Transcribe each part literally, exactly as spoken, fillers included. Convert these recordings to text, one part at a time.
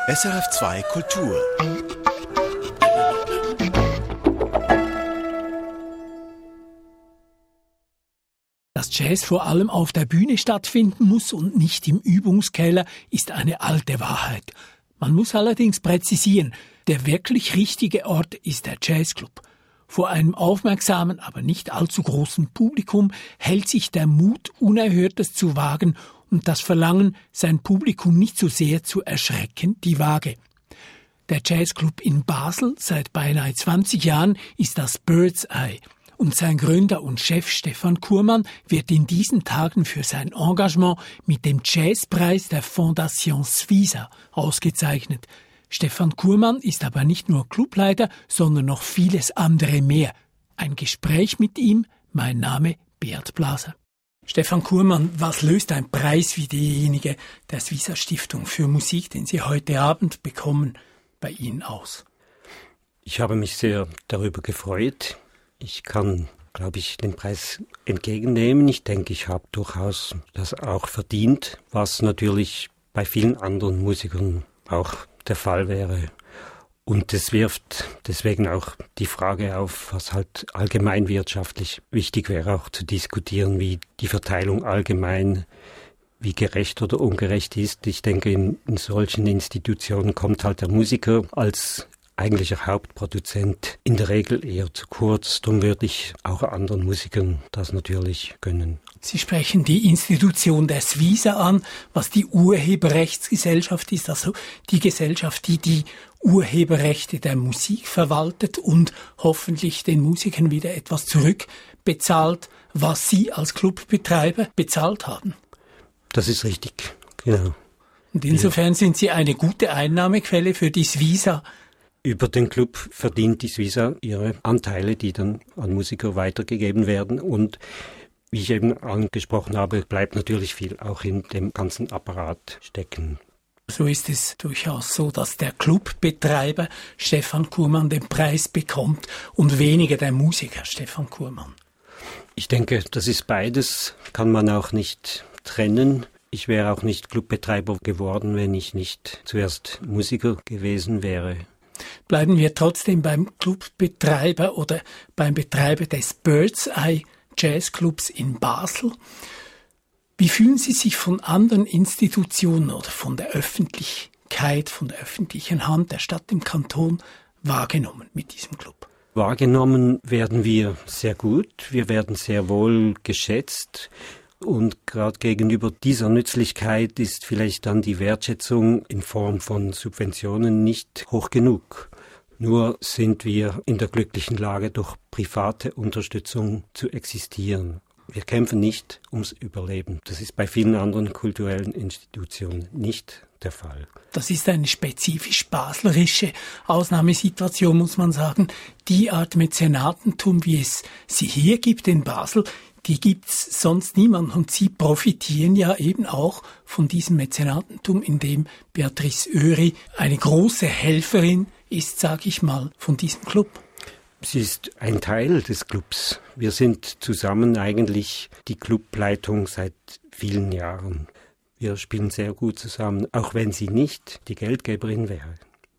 S R F zwei Kultur. Dass Jazz vor allem auf der Bühne stattfinden muss und nicht im Übungskeller, ist eine alte Wahrheit. Man muss allerdings präzisieren, der wirklich richtige Ort ist der Jazzclub. Vor einem aufmerksamen, aber nicht allzu großen Publikum hält sich der Mut, Unerhörtes zu wagen und das Verlangen, sein Publikum nicht so sehr zu erschrecken, die Waage. Der Jazzclub in Basel seit beinahe zwanzig Jahren ist das Bird's Eye. Und sein Gründer und Chef Stefan Kurmann wird in diesen Tagen für sein Engagement mit dem Jazzpreis der Fondation Svisa ausgezeichnet. Stefan Kurmann ist aber nicht nur Clubleiter, sondern noch vieles andere mehr. Ein Gespräch mit ihm, mein Name Beat Blaser. Stefan Kurmann, was löst ein Preis wie derjenige der Svisa Stiftung für Musik, den Sie heute Abend bekommen, bei Ihnen aus? Ich habe mich sehr darüber gefreut. Ich kann, glaube ich, den Preis entgegennehmen. Ich denke, ich habe durchaus das auch verdient, was natürlich bei vielen anderen Musikern auch der Fall wäre. Und es wirft deswegen auch die Frage auf, was halt allgemein wirtschaftlich wichtig wäre, auch zu diskutieren, wie die Verteilung allgemein, wie gerecht oder ungerecht ist. Ich denke, in, in solchen Institutionen kommt halt der Musiker als eigentlicher Hauptproduzent in der Regel eher zu kurz. Darum würde ich auch anderen Musikern das natürlich gönnen. Sie sprechen die Institution der Svisa an, was die Urheberrechtsgesellschaft ist, also die Gesellschaft, die die Urheberrechte der Musik verwaltet und hoffentlich den Musikern wieder etwas zurückbezahlt, was sie als Clubbetreiber bezahlt haben. Das ist richtig, genau. Und insofern sind sie eine gute Einnahmequelle für die Svisa. Über den Club verdient die Svisa ihre Anteile, die dann an Musiker weitergegeben werden. Und wie ich eben angesprochen habe, bleibt natürlich viel auch in dem ganzen Apparat stecken. So ist es durchaus so, dass der Clubbetreiber Stefan Kurmann den Preis bekommt und weniger der Musiker Stefan Kurmann. Ich denke, das ist beides, kann man auch nicht trennen. Ich wäre auch nicht Clubbetreiber geworden, wenn ich nicht zuerst Musiker gewesen wäre. Bleiben wir trotzdem beim Clubbetreiber oder beim Betreiber des Bird's Eye Jazzclubs in Basel. Wie fühlen Sie sich von anderen Institutionen oder von der Öffentlichkeit, von der öffentlichen Hand der Stadt im Kanton wahrgenommen mit diesem Club? Wahrgenommen werden wir sehr gut. Wir werden sehr wohl geschätzt. Und gerade gegenüber dieser Nützlichkeit ist vielleicht dann die Wertschätzung in Form von Subventionen nicht hoch genug. Nur sind wir in der glücklichen Lage, durch private Unterstützung zu existieren. Wir kämpfen nicht ums Überleben. Das ist bei vielen anderen kulturellen Institutionen nicht der Fall. Das ist eine spezifisch baslerische Ausnahmesituation, muss man sagen. Die Art Mäzenatentum, wie es sie hier gibt in Basel, die gibt's sonst niemand und Sie profitieren ja eben auch von diesem Mäzenatentum, in dem Beatrice Oeri eine große Helferin ist, sage ich mal, von diesem Club. Sie ist ein Teil des Clubs. Wir sind zusammen eigentlich die Clubleitung seit vielen Jahren. Wir spielen sehr gut zusammen, auch wenn sie nicht die Geldgeberin wäre.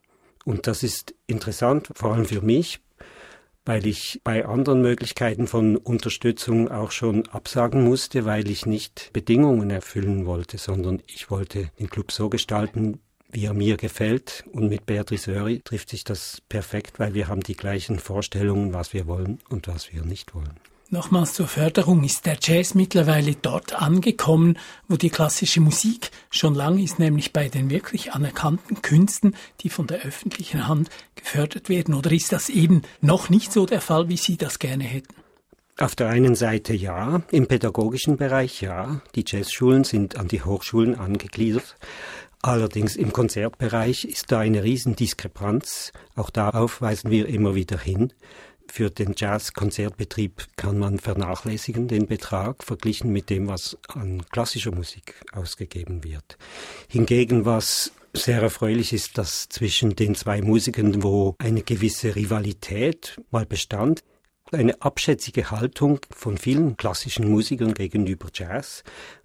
Und das ist interessant, vor allem für mich, weil ich bei anderen Möglichkeiten von Unterstützung auch schon absagen musste, weil ich nicht Bedingungen erfüllen wollte, sondern ich wollte den Club so gestalten, wie er mir gefällt. Und mit Beatrice Oeri trifft sich das perfekt, weil wir haben die gleichen Vorstellungen, was wir wollen und was wir nicht wollen. Nochmals zur Förderung. Ist der Jazz mittlerweile dort angekommen, wo die klassische Musik schon lange ist, nämlich bei den wirklich anerkannten Künsten, die von der öffentlichen Hand gefördert werden? Oder ist das eben noch nicht so der Fall, wie Sie das gerne hätten? Auf der einen Seite ja, im pädagogischen Bereich ja. Die Jazzschulen sind an die Hochschulen angegliedert. Allerdings im Konzertbereich ist da eine Riesendiskrepanz. Auch darauf weisen wir immer wieder hin. Für den Jazz-Konzertbetrieb kann man vernachlässigen den Betrag, verglichen mit dem, was an klassischer Musik ausgegeben wird. Hingegen, was sehr erfreulich ist, dass zwischen den zwei Musikern, wo eine gewisse Rivalität mal bestand, eine abschätzige Haltung von vielen klassischen Musikern gegenüber Jazz,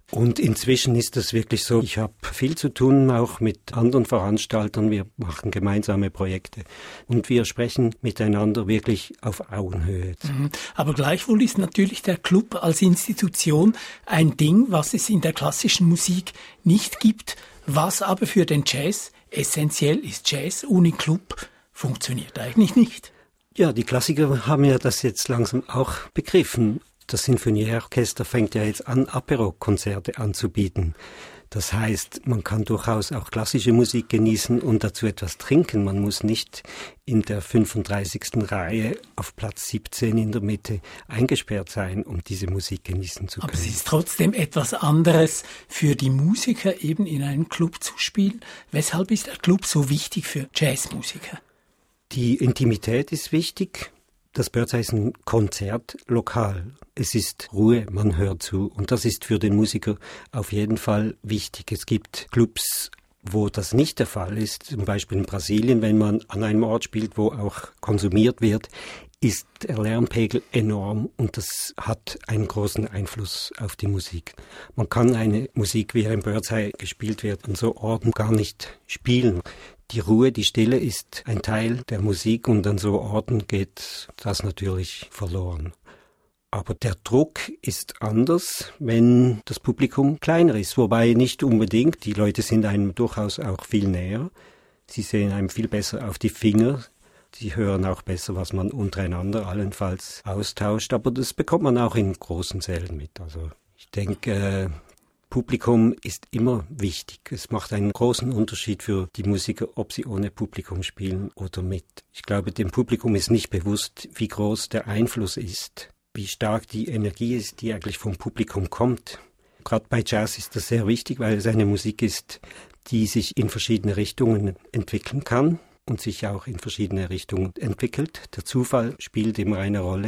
Und inzwischen ist das wirklich so, ich habe viel zu tun, auch mit anderen Veranstaltern. Wir machen gemeinsame Projekte und wir sprechen miteinander wirklich auf Augenhöhe. Mhm. Aber gleichwohl ist natürlich der Club als Institution ein Ding, was es in der klassischen Musik nicht gibt, was aber für den Jazz essentiell ist. Jazz ohne Club funktioniert eigentlich nicht. Ja, die Klassiker haben ja das jetzt langsam auch begriffen. Das Sinfonieorchester fängt ja jetzt an, Apero-Konzerte anzubieten. Das heißt, man kann durchaus auch klassische Musik genießen und dazu etwas trinken. Man muss nicht in der fünfunddreißigsten Reihe auf Platz siebzehn in der Mitte eingesperrt sein, um diese Musik genießen zu können. Aber es ist trotzdem etwas anderes für die Musiker, eben in einem Club zu spielen. Weshalb ist der Club so wichtig für Jazzmusiker? Die Intimität ist wichtig. Das Birdseye ist ein Konzertlokal. Es ist Ruhe, man hört zu. Und das ist für den Musiker auf jeden Fall wichtig. Es gibt Clubs, wo das nicht der Fall ist. Zum Beispiel in Brasilien, wenn man an einem Ort spielt, wo auch konsumiert wird, ist der Lärmpegel enorm und das hat einen großen Einfluss auf die Musik. Man kann eine Musik, wie im Birdseye gespielt wird, an so Orten gar nicht spielen. Die Ruhe, die Stille ist ein Teil der Musik und an so Orten geht das natürlich verloren. Aber der Druck ist anders, wenn das Publikum kleiner ist, wobei nicht unbedingt, die Leute sind einem durchaus auch viel näher. Sie sehen einem viel besser auf die Finger. Sie hören auch besser, was man untereinander allenfalls austauscht, aber das bekommt man auch in großen Sälen mit. Also ich denke, äh, Publikum ist immer wichtig. Es macht einen großen Unterschied für die Musiker, ob sie ohne Publikum spielen oder mit. Ich glaube, dem Publikum ist nicht bewusst, wie groß der Einfluss ist, wie stark die Energie ist, die eigentlich vom Publikum kommt. Gerade bei Jazz ist das sehr wichtig, weil es eine Musik ist, die sich in verschiedene Richtungen entwickeln kann und sich auch in verschiedene Richtungen entwickelt. Der Zufall spielt immer eine Rolle.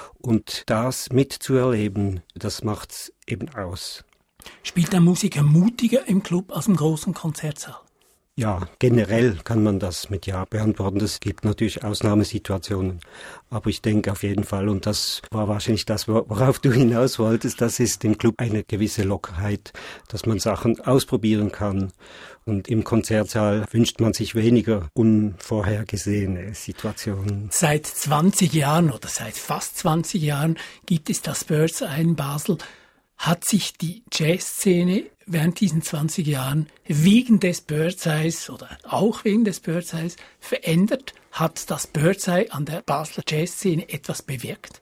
Und das mitzuerleben, das macht's eben aus. Spielt der Musiker mutiger im Club als im großen Konzertsaal? Ja, generell kann man das mit Ja beantworten. Es gibt natürlich Ausnahmesituationen, aber ich denke auf jeden Fall, und das war wahrscheinlich das, worauf du hinaus wolltest, das ist im Club eine gewisse Lockerheit, dass man Sachen ausprobieren kann. Und im Konzertsaal wünscht man sich weniger unvorhergesehene Situationen. Seit zwanzig Jahren oder seit fast zwanzig Jahren gibt es das Birdseye in Basel. Hat sich die Jazzszene während diesen zwanzig Jahren wegen des Birdseyes oder auch wegen des Birdseyes verändert? Hat das Birdseye an der Basler Jazzszene etwas bewirkt?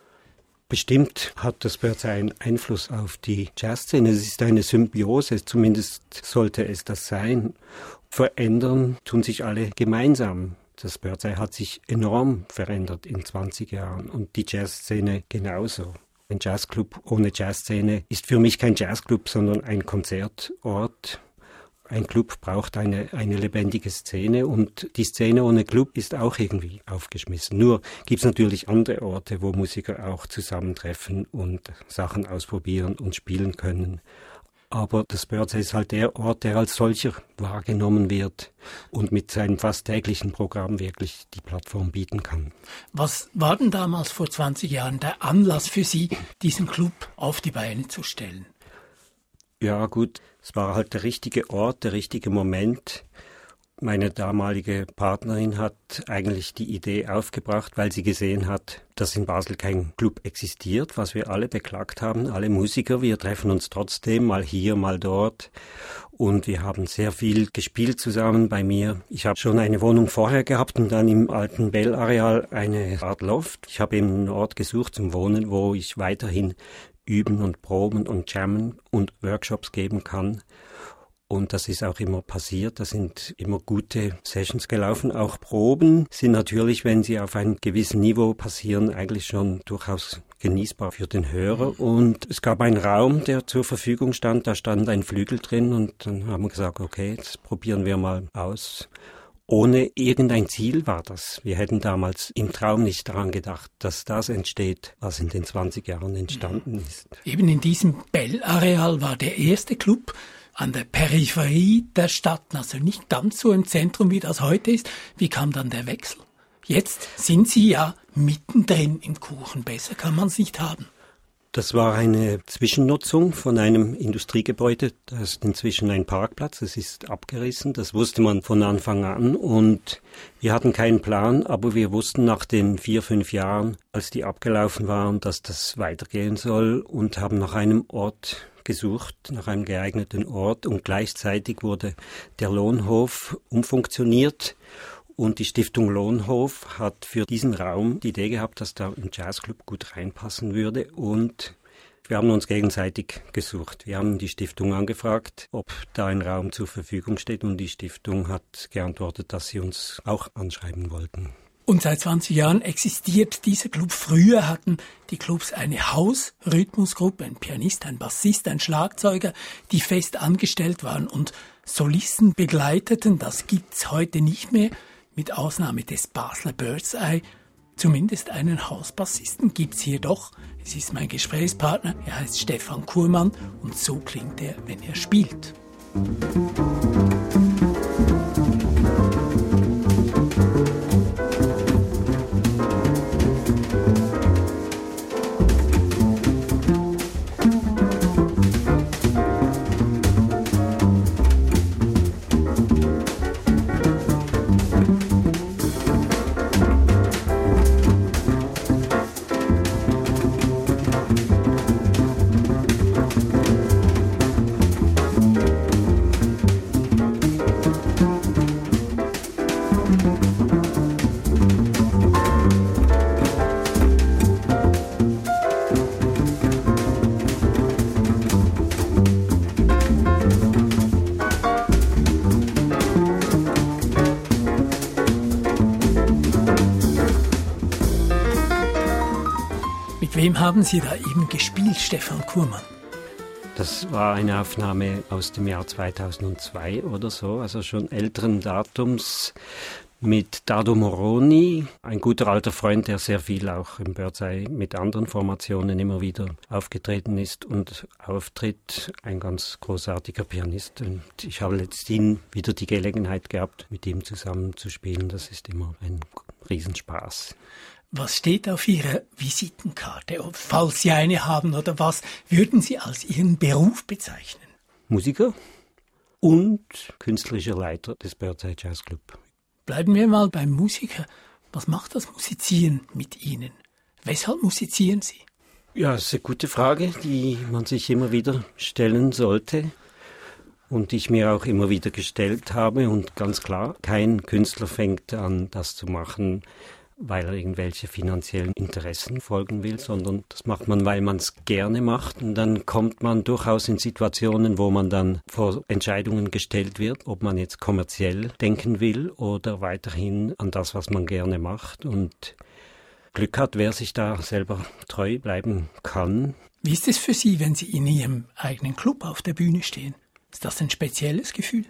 Bestimmt hat das Birdseye einen Einfluss auf die Jazzszene. Es ist eine Symbiose, zumindest sollte es das sein. Verändern tun sich alle gemeinsam. Das Birdseye hat sich enorm verändert in zwanzig Jahren und die Jazzszene genauso. Ein Jazzclub ohne Jazzszene ist für mich kein Jazzclub, sondern ein Konzertort. Ein Club braucht eine, eine lebendige Szene und die Szene ohne Club ist auch irgendwie aufgeschmissen. Nur gibt es natürlich andere Orte, wo Musiker auch zusammentreffen und Sachen ausprobieren und spielen können. Aber das Birdseye ist halt der Ort, der als solcher wahrgenommen wird und mit seinem fast täglichen Programm wirklich die Plattform bieten kann. Was war denn damals vor zwanzig Jahren der Anlass für Sie, diesen Club auf die Beine zu stellen? Ja gut, es war halt der richtige Ort, der richtige Moment. Meine damalige Partnerin hat eigentlich die Idee aufgebracht, weil sie gesehen hat, dass in Basel kein Club existiert, was wir alle beklagt haben, alle Musiker. Wir treffen uns trotzdem, mal hier, mal dort. Und wir haben sehr viel gespielt zusammen bei mir. Ich habe schon eine Wohnung vorher gehabt und dann im alten Bell-Areal eine Art Loft. Ich habe eben einen Ort gesucht zum Wohnen, wo ich weiterhin üben und proben und jammen und Workshops geben kann. Und das ist auch immer passiert. Da sind immer gute Sessions gelaufen. Auch Proben sind natürlich, wenn sie auf einem gewissen Niveau passieren, eigentlich schon durchaus genießbar für den Hörer. Und es gab einen Raum, der zur Verfügung stand. Da stand ein Flügel drin und dann haben wir gesagt, okay, das probieren wir mal aus. Ohne irgendein Ziel war das. Wir hätten damals im Traum nicht daran gedacht, dass das entsteht, was in den zwanzig Jahren entstanden ist. Eben in diesem Bell-Areal war der erste Club an der Peripherie der Stadt, also nicht ganz so im Zentrum, wie das heute ist. Wie kam dann der Wechsel? Jetzt sind Sie ja mittendrin im Kuchen. Besser kann man es nicht haben. Das war eine Zwischennutzung von einem Industriegebäude. Da ist inzwischen ein Parkplatz. Es ist abgerissen. Das wusste man von Anfang an. Und wir hatten keinen Plan, aber wir wussten nach den vier, fünf Jahren, als die abgelaufen waren, dass das weitergehen soll und haben nach einem Ort gesucht, nach einem geeigneten Ort. Und gleichzeitig wurde der Lohnhof umfunktioniert. Und die Stiftung Lohnhof hat für diesen Raum die Idee gehabt, dass da ein Jazzclub gut reinpassen würde. Und wir haben uns gegenseitig gesucht. Wir haben die Stiftung angefragt, ob da ein Raum zur Verfügung steht. Und die Stiftung hat geantwortet, dass sie uns auch anschreiben wollten. Und seit zwanzig Jahren existiert dieser Club. Früher hatten die Clubs eine Hausrhythmusgruppe, ein Pianist, ein Bassist, ein Schlagzeuger, die fest angestellt waren und Solisten begleiteten. Das gibt's heute nicht mehr. Mit Ausnahme des Basler Birdseye, zumindest einen Hausbassisten gibt's hier doch. Es ist mein Gesprächspartner, er heißt Stefan Kurmann und so klingt er, wenn er spielt. Mit wem haben Sie da eben gespielt, Stefan Kurmann? Das war eine Aufnahme aus dem Jahr zweitausendzwei oder so, also schon älteren Datums, mit Dado Moroni, ein guter alter Freund, der sehr viel auch im Birdseye mit anderen Formationen immer wieder aufgetreten ist und auftritt, ein ganz großartiger Pianist. Und ich habe letztens wieder die Gelegenheit gehabt, mit ihm zusammen zu spielen. Das ist immer ein Riesenspaß. Was steht auf Ihrer Visitenkarte, falls Sie eine haben, oder was würden Sie als Ihren Beruf bezeichnen? Musiker und künstlerischer Leiter des Birdseye Jazz Club. Bleiben wir mal beim Musiker. Was macht das Musizieren mit Ihnen? Weshalb musizieren Sie? Ja, das ist eine gute Frage, die man sich immer wieder stellen sollte und die ich mir auch immer wieder gestellt habe. Und ganz klar, kein Künstler fängt an, das zu machen, weil er irgendwelche finanziellen Interessen folgen will, sondern das macht man, weil man es gerne macht. Und dann kommt man durchaus in Situationen, wo man dann vor Entscheidungen gestellt wird, ob man jetzt kommerziell denken will oder weiterhin an das, was man gerne macht. Und Glück hat, wer sich da selber treu bleiben kann. Wie ist es für Sie, wenn Sie in Ihrem eigenen Club auf der Bühne stehen? Ist das ein spezielles Gefühl?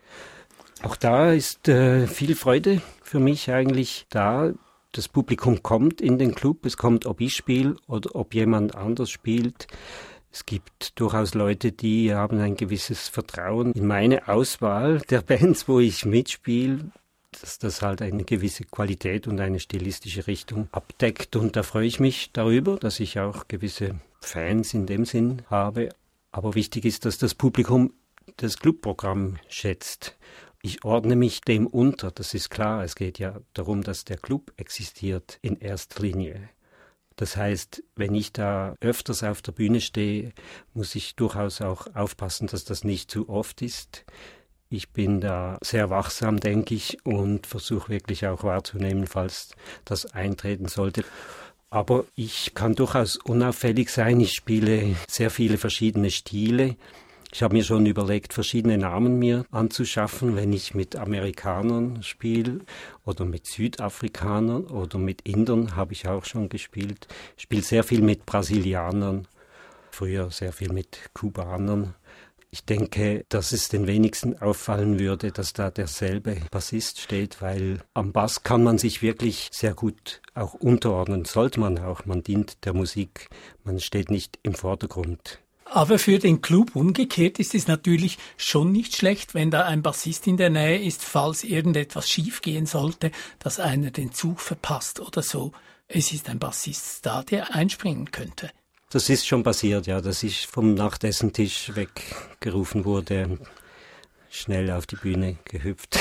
Auch da ist äh, viel Freude für mich eigentlich da. Das Publikum kommt in den Club, es kommt, ob ich spiele oder ob jemand anders spielt. Es gibt durchaus Leute, die haben ein gewisses Vertrauen in meine Auswahl der Bands, wo ich mitspiele, dass das halt eine gewisse Qualität und eine stilistische Richtung abdeckt. Und da freue ich mich darüber, dass ich auch gewisse Fans in dem Sinn habe. Aber wichtig ist, dass das Publikum das Clubprogramm schätzt. Ich ordne mich dem unter, das ist klar. Es geht ja darum, dass der Club existiert in erster Linie. Das heißt, wenn ich da öfters auf der Bühne stehe, muss ich durchaus auch aufpassen, dass das nicht zu oft ist. Ich bin da sehr wachsam, denke ich, und versuche wirklich auch wahrzunehmen, falls das eintreten sollte. Aber ich kann durchaus unauffällig sein. Ich spiele sehr viele verschiedene Stile. Ich habe mir schon überlegt, verschiedene Namen mir anzuschaffen, wenn ich mit Amerikanern spiele oder mit Südafrikanern oder mit Indern habe ich auch schon gespielt. Ich spiele sehr viel mit Brasilianern, früher sehr viel mit Kubanern. Ich denke, dass es den wenigsten auffallen würde, dass da derselbe Bassist steht, weil am Bass kann man sich wirklich sehr gut auch unterordnen, sollte man auch. Man dient der Musik, man steht nicht im Vordergrund. Aber für den Club umgekehrt ist es natürlich schon nicht schlecht, wenn da ein Bassist in der Nähe ist, falls irgendetwas schiefgehen sollte, dass einer den Zug verpasst oder so. Es ist ein Bassist da, der einspringen könnte. Das ist schon passiert, ja, dass ich vom Nachtessentisch weggerufen wurde, schnell auf die Bühne gehüpft.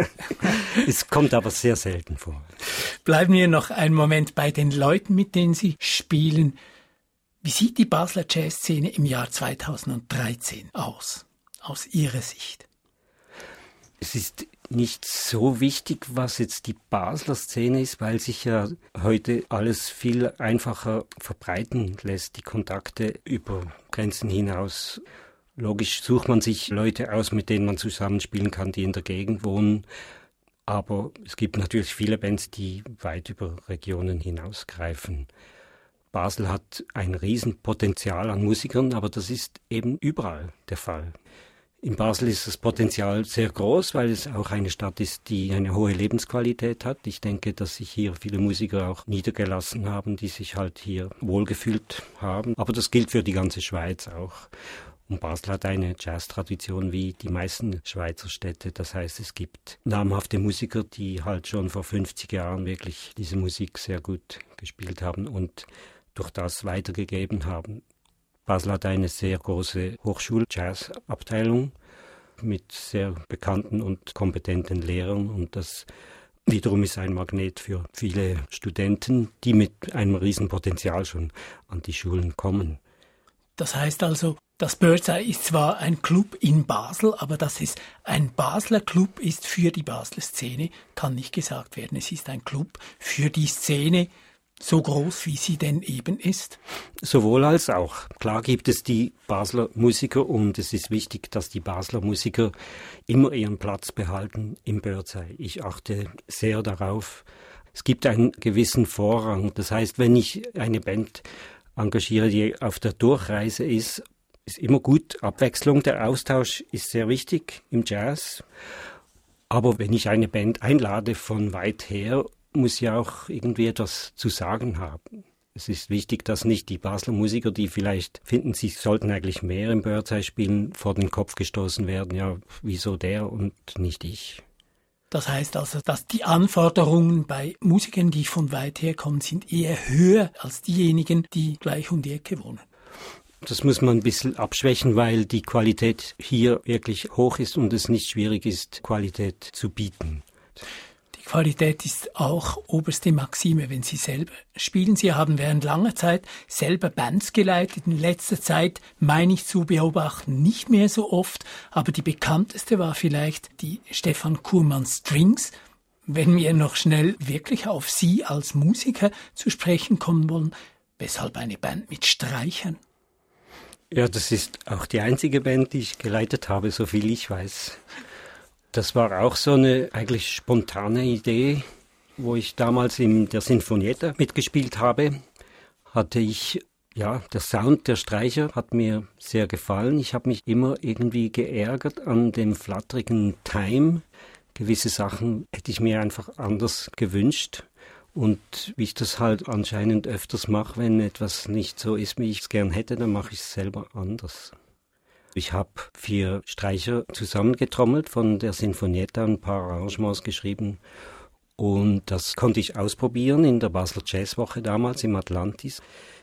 Es kommt aber sehr selten vor. Bleiben wir noch einen Moment bei den Leuten, mit denen Sie spielen. Wie sieht die Basler Jazzszene im Jahr zweitausenddreizehn aus, aus Ihrer Sicht? Es ist nicht so wichtig, was jetzt die Basler Szene ist, weil sich ja heute alles viel einfacher verbreiten lässt, die Kontakte über Grenzen hinaus. Logisch sucht man sich Leute aus, mit denen man zusammenspielen kann, die in der Gegend wohnen. Aber es gibt natürlich viele Bands, die weit über Regionen hinausgreifen. Basel hat ein Riesenpotenzial an Musikern, aber das ist eben überall der Fall. In Basel ist das Potenzial sehr groß, weil es auch eine Stadt ist, die eine hohe Lebensqualität hat. Ich denke, dass sich hier viele Musiker auch niedergelassen haben, die sich halt hier wohlgefühlt haben. Aber das gilt für die ganze Schweiz auch. Und Basel hat eine Jazz-Tradition wie die meisten Schweizer Städte. Das heißt, es gibt namhafte Musiker, die halt schon vor fünfzig Jahren wirklich diese Musik sehr gut gespielt haben und durch das weitergegeben haben. Basel hat eine sehr große Hochschul-Jazz-Abteilung mit sehr bekannten und kompetenten Lehrern und das wiederum ist ein Magnet für viele Studenten, die mit einem Riesenpotenzial schon an die Schulen kommen. Das heißt also, das Birdseye ist zwar ein Club in Basel, aber dass es ein Basler Club ist für die Basler Szene, kann nicht gesagt werden. Es ist ein Club für die Szene, so groß, wie sie denn eben ist? Sowohl als auch. Klar gibt es die Basler Musiker und es ist wichtig, dass die Basler Musiker immer ihren Platz behalten im Birdseye. Ich achte sehr darauf. Es gibt einen gewissen Vorrang. Das heißt, wenn ich eine Band engagiere, die auf der Durchreise ist, ist immer gut. Abwechslung, der Austausch ist sehr wichtig im Jazz. Aber wenn ich eine Band einlade von weit her, muss ja auch irgendwie etwas zu sagen haben. Es ist wichtig, dass nicht die Basler Musiker, die vielleicht finden, sie sollten eigentlich mehr im Birdseye spielen, vor den Kopf gestoßen werden. Ja, wieso der und nicht ich? Das heißt also, dass die Anforderungen bei Musikern, die von weit her kommen, sind eher höher als diejenigen, die gleich um die Ecke wohnen. Das muss man ein bisschen abschwächen, weil die Qualität hier wirklich hoch ist und es nicht schwierig ist, Qualität zu bieten. Die Qualität ist auch oberste Maxime, wenn Sie selber spielen. Sie haben während langer Zeit selber Bands geleitet. In letzter Zeit, meine ich zu beobachten, nicht mehr so oft. Aber die bekannteste war vielleicht die Stefan Kurmann Strings. Wenn wir noch schnell wirklich auf Sie als Musiker zu sprechen kommen wollen, weshalb eine Band mit Streichern? Ja, das ist auch die einzige Band, die ich geleitet habe, so viel ich weiß. Das war auch so eine eigentlich spontane Idee, wo ich damals in der Sinfonietta mitgespielt habe. Hatte ich, ja, der Sound der Streicher hat mir sehr gefallen. Ich habe mich immer irgendwie geärgert an dem flatterigen Time. Gewisse Sachen hätte ich mir einfach anders gewünscht. Und wie ich das halt anscheinend öfters mache, wenn etwas nicht so ist, wie ich es gern hätte, dann mache ich es selber anders. Ich habe vier Streicher zusammengetrommelt von der Sinfonietta, ein paar Arrangements geschrieben und das konnte ich ausprobieren in der Basler Jazzwoche damals im Atlantis.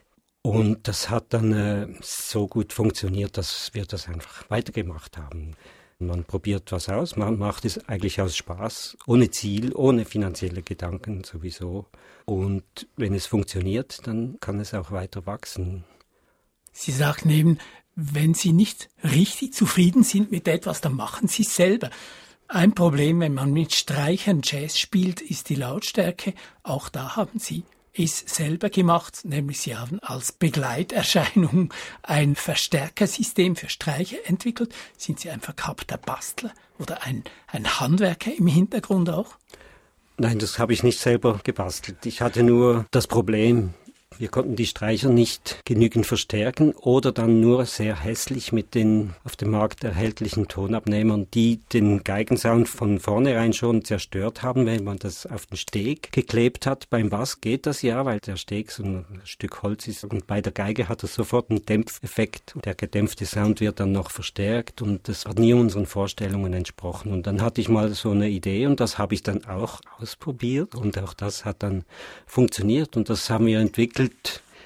Und das hat dann äh, so gut funktioniert, dass wir das einfach weitergemacht haben. Man probiert was aus, man macht es eigentlich aus Spaß, ohne Ziel, ohne finanzielle Gedanken sowieso. Und wenn es funktioniert, dann kann es auch weiter wachsen. Sie sagten eben, wenn Sie nicht richtig zufrieden sind mit etwas, dann machen Sie es selber. Ein Problem, wenn man mit Streichern Jazz spielt, ist die Lautstärke. Auch da haben Sie es selber gemacht, nämlich Sie haben als Begleiterscheinung ein Verstärkersystem für Streicher entwickelt. Sind Sie ein verkappter Bastler oder ein, ein Handwerker im Hintergrund auch? Nein, das habe ich nicht selber gebastelt. Ich hatte nur das Problem, wir konnten die Streicher nicht genügend verstärken oder dann nur sehr hässlich mit den auf dem Markt erhältlichen Tonabnehmern, die den Geigensound von vornherein schon zerstört haben, wenn man das auf den Steg geklebt hat. Beim Bass geht das ja, weil der Steg so ein Stück Holz ist und bei der Geige hat es sofort einen Dämpfeffekt. Der gedämpfte Sound wird dann noch verstärkt und das hat nie unseren Vorstellungen entsprochen. Und dann hatte ich mal so eine Idee und das habe ich dann auch ausprobiert und auch das hat dann funktioniert und das haben wir entwickelt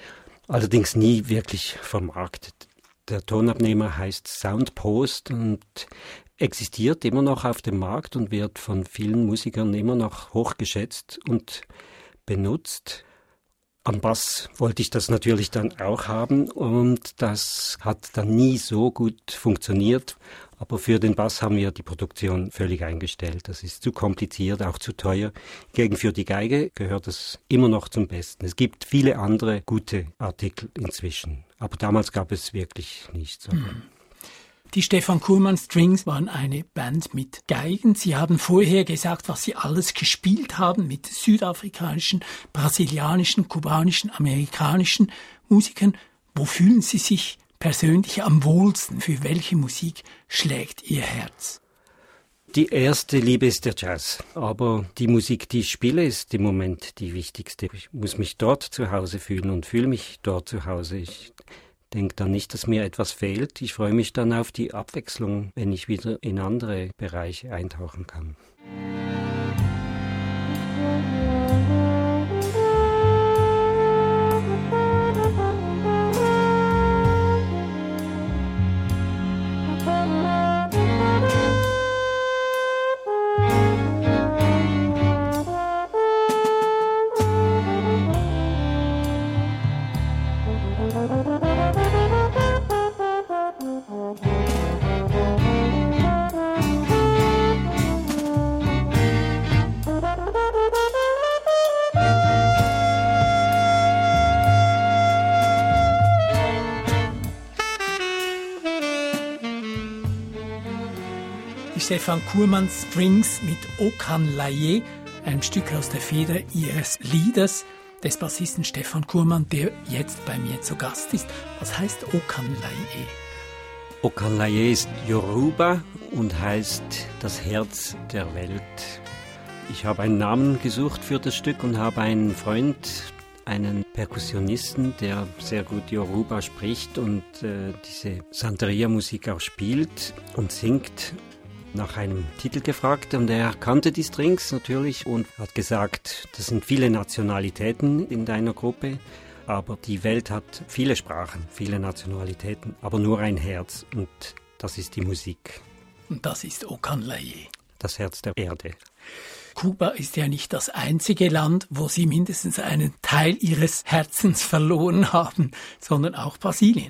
allerdings nie wirklich vermarktet. Der Tonabnehmer heißt Soundpost und existiert immer noch auf dem Markt und wird von vielen Musikern immer noch hochgeschätzt und benutzt. Am Bass wollte ich das natürlich dann auch haben und das hat dann nie so gut funktioniert. Aber für den Bass haben wir die Produktion völlig eingestellt. Das ist zu kompliziert, auch zu teuer. Gegen für die Geige gehört es immer noch zum Besten. Es gibt viele andere gute Artikel inzwischen. Aber damals gab es wirklich nichts. Mhm. Die Stefan Kuhlmann Strings waren eine Band mit Geigen. Sie haben vorher gesagt, was Sie alles gespielt haben mit südafrikanischen, brasilianischen, kubanischen, amerikanischen Musikern. Wo fühlen Sie sich persönlich am wohlsten? Für welche Musik schlägt Ihr Herz? Die erste Liebe ist der Jazz, aber die Musik, die ich spiele, ist im Moment die wichtigste. Ich muss mich dort zu Hause fühlen und fühle mich dort zu Hause. Ich denke dann nicht, dass mir etwas fehlt. Ich freue mich dann auf die Abwechslung, wenn ich wieder in andere Bereiche eintauchen kann. Stefan Kuhlmann Strings mit Okanlaye, einem Stück aus der Feder ihres Leaders, des Bassisten Stefan Kuhlmann, der jetzt bei mir zu Gast ist. Was heißt Okanlaye? Okanlaye ist Yoruba und heißt das Herz der Welt. Ich habe einen Namen gesucht für das Stück und habe einen Freund, einen Perkussionisten, der sehr gut Yoruba spricht und äh, diese Santeria-Musik auch spielt und singt, nach einem Titel gefragt und er kannte die Strings natürlich und hat gesagt, das sind viele Nationalitäten in deiner Gruppe, aber die Welt hat viele Sprachen, viele Nationalitäten, aber nur ein Herz und das ist die Musik. Und das ist Okanlaye. Das Herz der Erde. Kuba ist ja nicht das einzige Land, wo Sie mindestens einen Teil Ihres Herzens verloren haben, sondern auch Brasilien.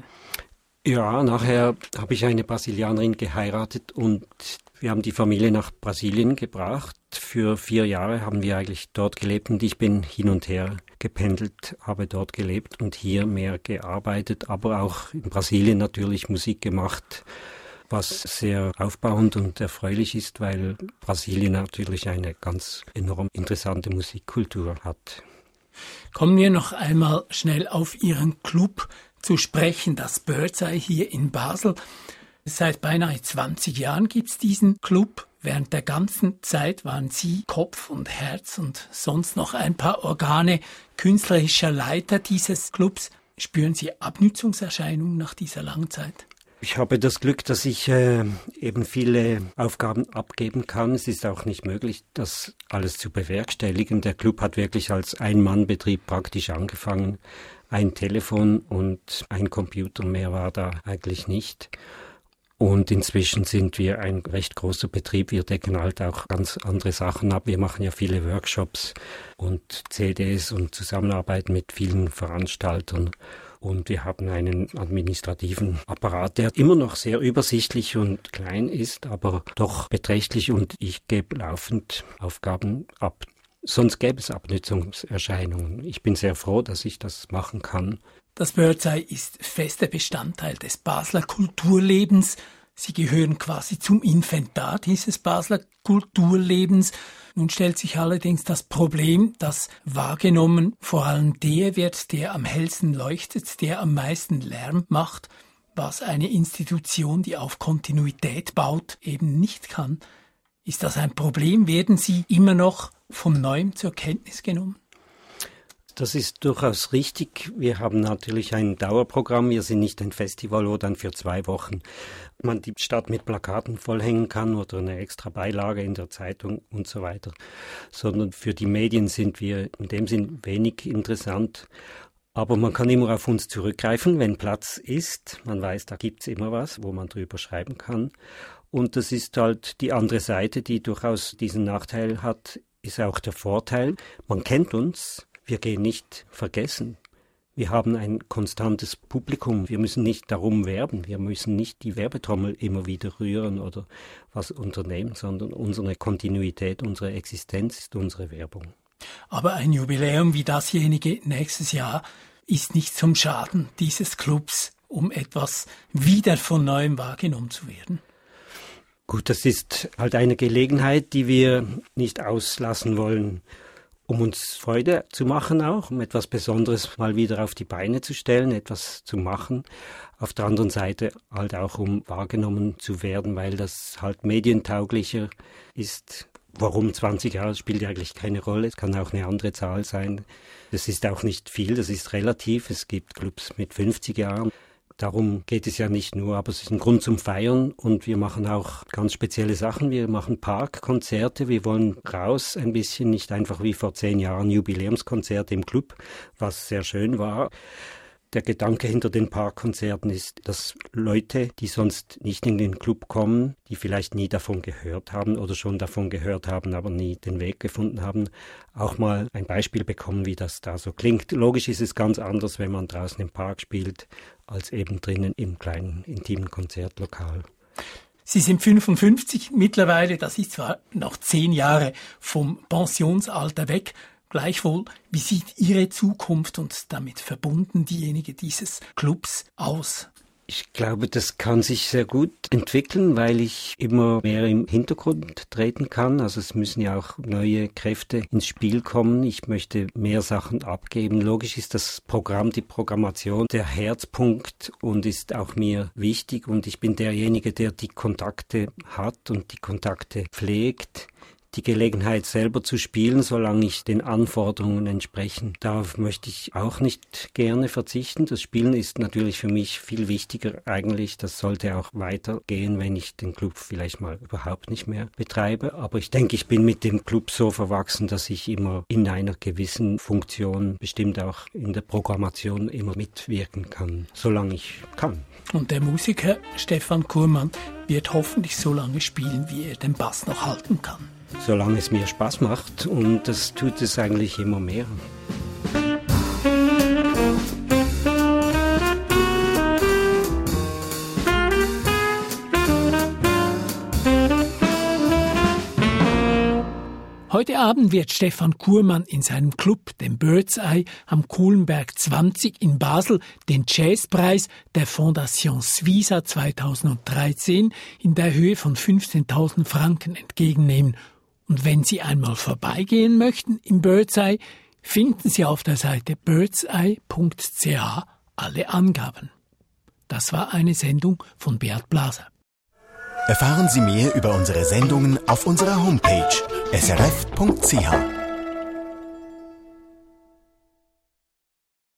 Ja, nachher habe ich eine Brasilianerin geheiratet und wir haben die Familie nach Brasilien gebracht. Für vier Jahre haben wir eigentlich dort gelebt und ich bin hin und her gependelt, habe dort gelebt und hier mehr gearbeitet, aber auch in Brasilien natürlich Musik gemacht, was sehr aufbauend und erfreulich ist, weil Brasilien natürlich eine ganz enorm interessante Musikkultur hat. Kommen wir noch einmal schnell auf Ihren Club zu sprechen, das Birdseye hier in Basel. Seit beinahe zwanzig Jahren gibt es diesen Club. Während der ganzen Zeit waren Sie Kopf und Herz und sonst noch ein paar Organe künstlerischer Leiter dieses Clubs. Spüren Sie Abnützungserscheinungen nach dieser langen Zeit? Ich habe das Glück, dass ich äh, eben viele Aufgaben abgeben kann. Es ist auch nicht möglich, das alles zu bewerkstelligen. Der Club hat wirklich als Ein-Mann-Betrieb praktisch angefangen. Ein Telefon und ein Computer, mehr war da eigentlich nicht. Und inzwischen sind wir ein recht großer Betrieb. Wir decken halt auch ganz andere Sachen ab. Wir machen ja viele Workshops und C Ds und Zusammenarbeit mit vielen Veranstaltern. Und wir haben einen administrativen Apparat, der immer noch sehr übersichtlich und klein ist, aber doch beträchtlich. Und ich gebe laufend Aufgaben ab. Sonst gäbe es Abnützungserscheinungen. Ich bin sehr froh, dass ich das machen kann. Das Birdseye ist fester Bestandteil des Basler Kulturlebens. Sie gehören quasi zum Inventar dieses Basler Kulturlebens. Nun stellt sich allerdings das Problem, dass wahrgenommen vor allem der wird, der am hellsten leuchtet, der am meisten Lärm macht, was eine Institution, die auf Kontinuität baut, eben nicht kann. Ist das ein Problem? Werden Sie immer noch von Neuem zur Kenntnis genommen? Das ist durchaus richtig. Wir haben natürlich ein Dauerprogramm. Wir sind nicht ein Festival, wo dann für zwei Wochen man die Stadt mit Plakaten vollhängen kann oder eine extra Beilage in der Zeitung und so weiter. Sondern für die Medien sind wir in dem Sinn wenig interessant. Aber man kann immer auf uns zurückgreifen, wenn Platz ist. Man weiß, da gibt's immer was, wo man drüber schreiben kann. Und das ist halt die andere Seite, die durchaus diesen Nachteil hat, ist auch der Vorteil. Man kennt uns, wir gehen nicht vergessen. Wir haben ein konstantes Publikum. Wir müssen nicht darum werben. Wir müssen nicht die Werbetrommel immer wieder rühren oder was unternehmen, sondern unsere Kontinuität, unsere Existenz ist unsere Werbung. Aber ein Jubiläum wie dasjenige nächstes Jahr ist nicht zum Schaden dieses Clubs, um etwas wieder von Neuem wahrgenommen zu werden. Gut, das ist halt eine Gelegenheit, die wir nicht auslassen wollen, um uns Freude zu machen auch, um etwas Besonderes mal wieder auf die Beine zu stellen, etwas zu machen. Auf der anderen Seite halt auch, um wahrgenommen zu werden, weil das halt medientauglicher ist. Warum zwanzig Jahre spielt eigentlich keine Rolle, es kann auch eine andere Zahl sein. Das ist auch nicht viel, das ist relativ. Es gibt Clubs mit fünfzig Jahren. Darum geht es ja nicht nur, aber es ist ein Grund zum Feiern und wir machen auch ganz spezielle Sachen. Wir machen Parkkonzerte, wir wollen raus ein bisschen, nicht einfach wie vor zehn Jahren Jubiläumskonzerte im Club, was sehr schön war. Der Gedanke hinter den Parkkonzerten ist, dass Leute, die sonst nicht in den Club kommen, die vielleicht nie davon gehört haben oder schon davon gehört haben, aber nie den Weg gefunden haben, auch mal ein Beispiel bekommen, wie das da so klingt. Logisch ist es ganz anders, wenn man draußen im Park spielt, als eben drinnen im kleinen, intimen Konzertlokal. Sie sind fünfundfünfzig mittlerweile, das ist zwar noch zehn Jahre vom Pensionsalter weg. Gleichwohl, wie sieht Ihre Zukunft und damit verbunden diejenige dieses Clubs aus? Ich glaube, das kann sich sehr gut entwickeln, weil ich immer mehr im Hintergrund treten kann. Also es müssen ja auch neue Kräfte ins Spiel kommen. Ich möchte mehr Sachen abgeben. Logisch ist das Programm, die Programmation der Herzpunkt und ist auch mir wichtig. Und ich bin derjenige, der die Kontakte hat und die Kontakte pflegt. Die Gelegenheit selber zu spielen, solange ich den Anforderungen entsprechen darf, möchte ich auch nicht gerne verzichten. Das Spielen ist natürlich für mich viel wichtiger eigentlich. Das sollte auch weitergehen, wenn ich den Club vielleicht mal überhaupt nicht mehr betreibe. Aber ich denke, ich bin mit dem Club so verwachsen, dass ich immer in einer gewissen Funktion, bestimmt auch in der Programmation, immer mitwirken kann, solange ich kann. Und der Musiker Stefan Kurmann wird hoffentlich so lange spielen, wie er den Bass noch halten kann. Solange es mir Spaß macht, und das tut es eigentlich immer mehr. Heute Abend wird Stefan Kurmann in seinem Club, dem Birds Eye, am Kuhlenberg zwanzig in Basel, den Jazzpreis der Fondation Suiza zweitausenddreizehn in der Höhe von fünfzehntausend Franken entgegennehmen. Und wenn Sie einmal vorbeigehen möchten im Birds Eye, finden Sie auf der Seite birdseye punkt c h alle Angaben. Das war eine Sendung von Beat Blaser. Erfahren Sie mehr über unsere Sendungen auf unserer Homepage s r f punkt c h.